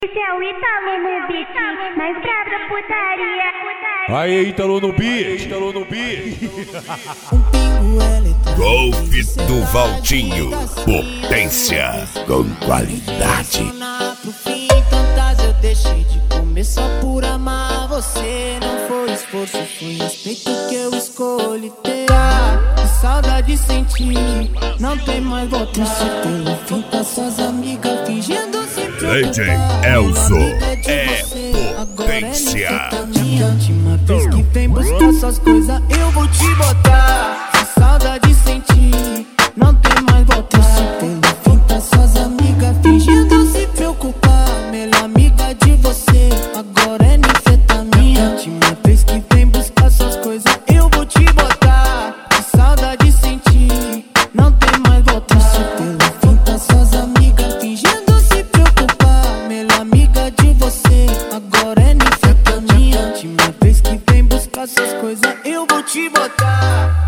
Esse é o Ítalo no beat, mais brabo da putaria. Aí, Ítalo no beat, Ítalo no beat. Golpe do Valtinho, potência com qualidade. Tantas eu deixei de comer só por amar você. Não foi esforço, foi respeito que eu escolhi ter. Que saudade senti, não tem mais volta. Você pelo fim tá suas amigas fingindo se preocupar. DJ Elzo é potência. A última vez que vem buscar suas coisas eu vou te botar. Que saudade senti, não tem mais volta. Você pelo fim tá suas amigas fingindo se preocupar. Melhor amiga de você, agora é ninfetamina. A última vez que vem buscar suas coisas eu vou te botar. Que saudade senti, não tem mais volta. Você pelo fim tá suas amigas fingindo se preocupar. Melhor amiga de você, agora é ninfetamina. A última vez que vem buscar suas coisas eu vou te botar.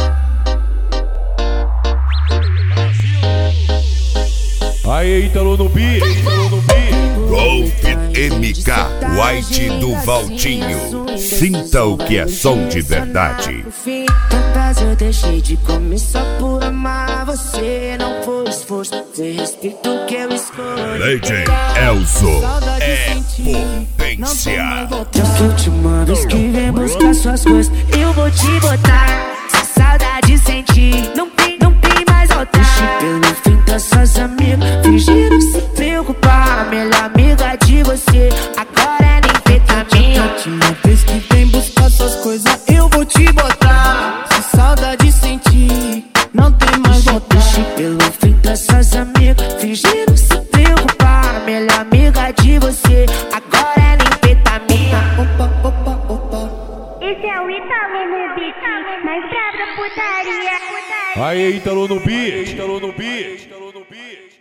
Aí, Ítalo no beat, Ítalo no beat. Golpe MK White do Valtinho. Sinta o que é som de verdade. Tantas eu deixei de comer só por amar você. Não foi esforço, foi respeito que eu escolhi. DJ Elzo é potência. Que última vez que vem buscar suas coisas eu vou te botar. Se saudade sentir, não tem mais voltar. Deixe pelo fim das suas amigas fingindo se preocupar. A melhor amiga de você, agora é ninfetamina. A última vez que vem buscar suas coisas eu vou te botar. Se saudade sentir, não tem mais volta. Deixe pelo fim das suas amigas fingindo se preocupar. A melhor amiga de você, agora é ninfetamina. Opa, opa, opa. Esse é o Ítalo no beat, mais brabo da putaria. Aí, Ítalo no beat, Ítalo no beat, Ítalo no beat.